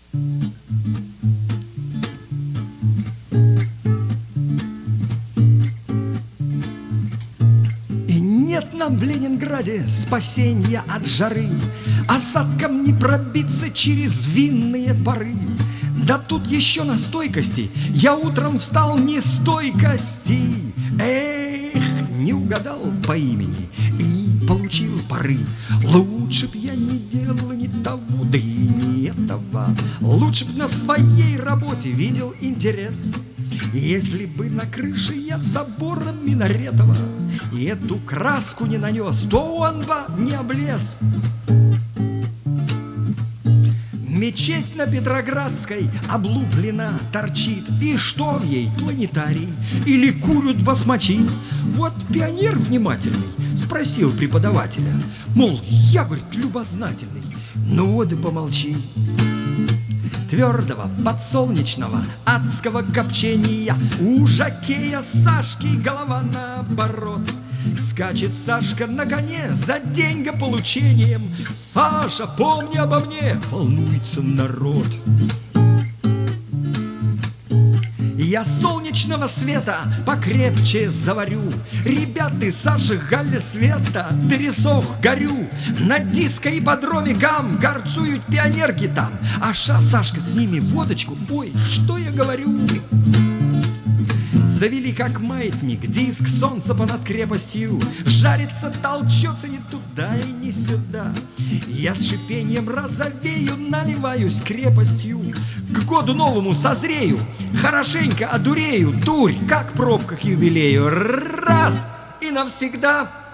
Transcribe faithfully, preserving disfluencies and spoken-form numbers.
И нет нам в Ленинграде спасенья от жары, осадкам не пробиться через винные пары. Да тут еще на стойкости я утром встал не с стойкости. Эх, не угадал по имени и получил пары. Лучше б я не делал ни того, да и не этого. Лучше б на своей работе видел интерес. Если бы на крыше я забора Минаретова и эту краску не нанес, то он бы не облез. Мечеть на Петроградской облуплена, торчит. И что в ей, планетарий? Или курят басмачи? Вот пионер внимательный спросил преподавателя, мол, я, говорит, любознательный. Ну вот и помолчи. Твердого, подсолнечного, адского копчения у жокея Сашки голова наоборот. Скачет Сашка на коне за деньгополучением. Саша, помни обо мне, волнуется народ. Я солнечного света покрепче заварю. Ребята, Саша, Галя, Света, пересох, горю. На диско-ипподроме гам горцуют пионерки там. А ша, Сашка, с ними водочку. Ой, что я говорю? Завели как маятник диск солнца понад крепостью. Жарится, толчется ни туда и ни сюда. Я с шипением розовею, наливаюсь крепостью. К году новому созрею, хорошенько одурею. Дурь, как пробка к юбилею. Раз и навсегда